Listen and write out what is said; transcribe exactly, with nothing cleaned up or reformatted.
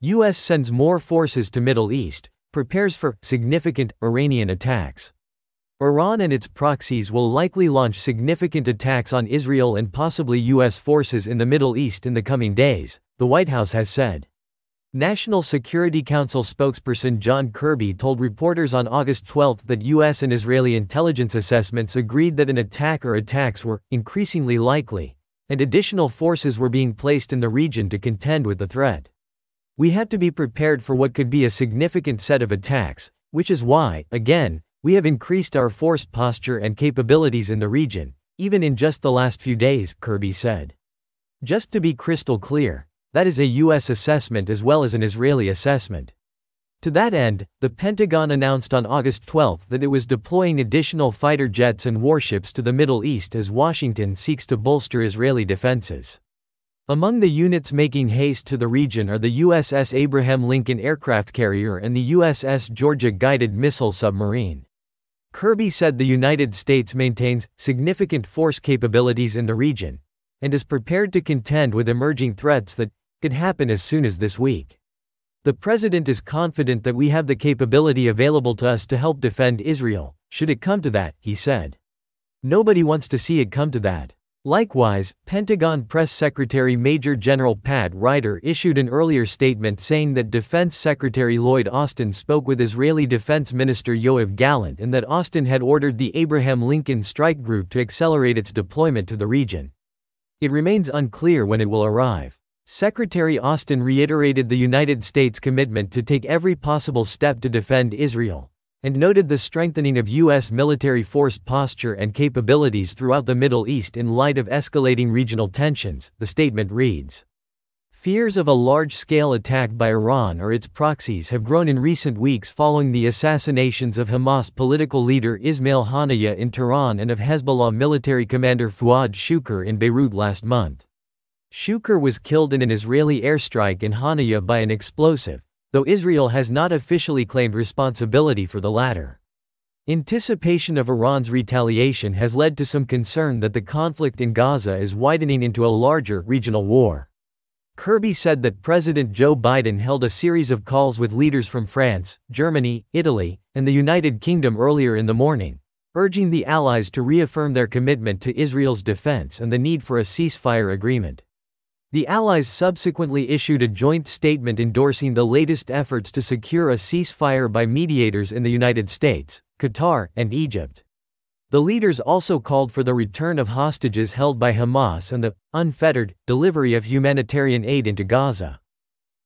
U S sends more forces to Middle East, prepares for significant Iranian attacks. Iran and its proxies will likely launch significant attacks on Israel and possibly U S forces in the Middle East in the coming days, the White House has said. National Security Council spokesperson John Kirby told reporters on August twelfth that U S and Israeli intelligence assessments agreed that an attack or attacks were increasingly likely, and additional forces were being placed in the region to contend with the threat. We have to be prepared for what could be a significant set of attacks, which is why, again, we have increased our force posture and capabilities in the region, even in just the last few days, Kirby said. Just to be crystal clear, that is a U S assessment as well as an Israeli assessment. To that end, the Pentagon announced on August twelfth that it was deploying additional fighter jets and warships to the Middle East as Washington seeks to bolster Israeli defenses. Among the units making haste to the region are the U S S Abraham Lincoln aircraft carrier and the U S S Georgia guided missile submarine. Kirby said the United States maintains significant force capabilities in the region and is prepared to contend with emerging threats that could happen as soon as this week. The president is confident that we have the capability available to us to help defend Israel, should it come to that, he said. Nobody wants to see it come to that. Likewise, Pentagon Press Secretary Major General Pat Ryder issued an earlier statement saying that Defense Secretary Lloyd Austin spoke with Israeli Defense Minister Yoav Gallant and that Austin had ordered the Abraham Lincoln Strike Group to accelerate its deployment to the region. It remains unclear when it will arrive. Secretary Austin reiterated the United States' commitment to take every possible step to defend Israel, and noted the strengthening of U S military force posture and capabilities throughout the Middle East in light of escalating regional tensions, the statement reads. Fears of a large-scale attack by Iran or its proxies have grown in recent weeks following the assassinations of Hamas political leader Ismail Haniyeh in Tehran and of Hezbollah military commander Fuad Shukr in Beirut last month. Shukr was killed in an Israeli airstrike in Haniyeh by an explosive, though Israel has not officially claimed responsibility for the latter. Anticipation of Iran's retaliation has led to some concern that the conflict in Gaza is widening into a larger regional war. Kirby said that President Joe Biden held a series of calls with leaders from France, Germany, Italy, and the United Kingdom earlier in the morning, urging the allies to reaffirm their commitment to Israel's defense and the need for a ceasefire agreement. The allies subsequently issued a joint statement endorsing the latest efforts to secure a ceasefire by mediators in the United States, Qatar, and Egypt. The leaders also called for the return of hostages held by Hamas and the unfettered delivery of humanitarian aid into Gaza.